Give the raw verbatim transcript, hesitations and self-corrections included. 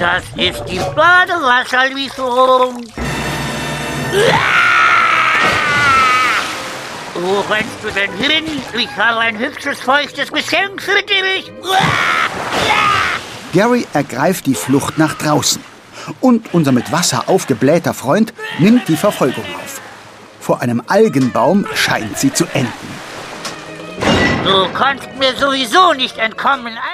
Das ist die Badewasserlieferung. Wo rennst du denn hin? Ich habe ein hübsches, feuchtes Geschenk für dich. Gary ergreift die Flucht nach draußen. Und unser mit Wasser aufgeblähter Freund nimmt die Verfolgung auf. Vor einem Algenbaum scheint sie zu enden. Du kannst mir sowieso nicht entkommen.